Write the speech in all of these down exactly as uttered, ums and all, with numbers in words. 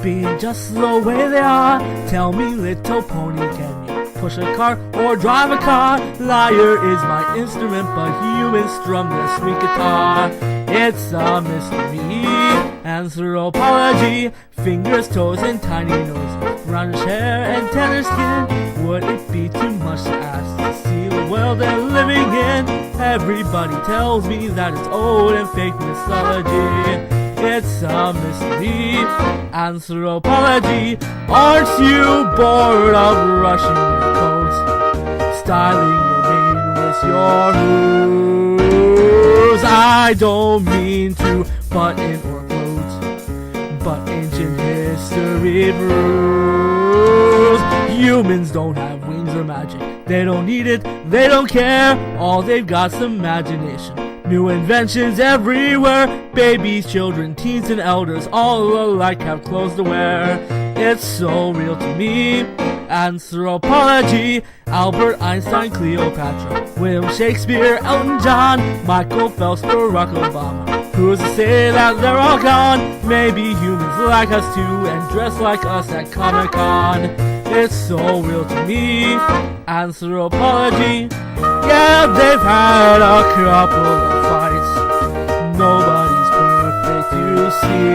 being just the way they are. Tell me, little pony, can you push a car or drive a car? Lyre is my instrument, but humans strum their sweet guitar. It's a mystery. Anthropology, fingers, toes, and tiny noses, roundish hair and tender skin. Would it be too much to ask to see the world they're living in? Everybody tells me that it's old and fake mythology. It's a mystery. Anthropology, aren't you bored of brushing your coats, styling your mane with your hooves? I don't mean to butt in or quote, but ancient history proves humans don't have wings or magic. They don't need it, they don't care. All they've got's imagination. New inventions everywhere. Babies, children, teens, and elders, all alike have clothes to wear. It's so real to me. Anthropology, Albert Einstein, Cleopatra, William Shakespeare, Elton John, Michael Phelps, Barack Obama. Who's to say that they're all gone? Maybe humans like us too and dress like us at Comic-Con. It's so real to me. Anthropology, yeah, they've had a couple of fights. Nobody's perfect to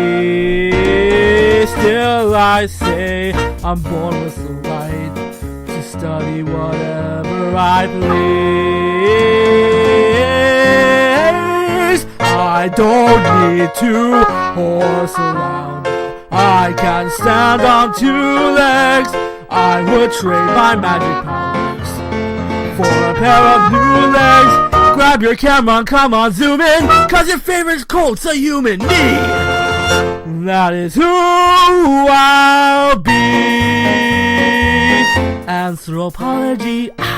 see. Still I say I'm born with the right to study whatever I please. I don't need to horse around. I can stand on two legs. I would trade my magic powers for a pair of new legs. Grab your camera and come on, zoom in, cause your favorite Colt's a human. Me! That is who I'll be. Anthropology.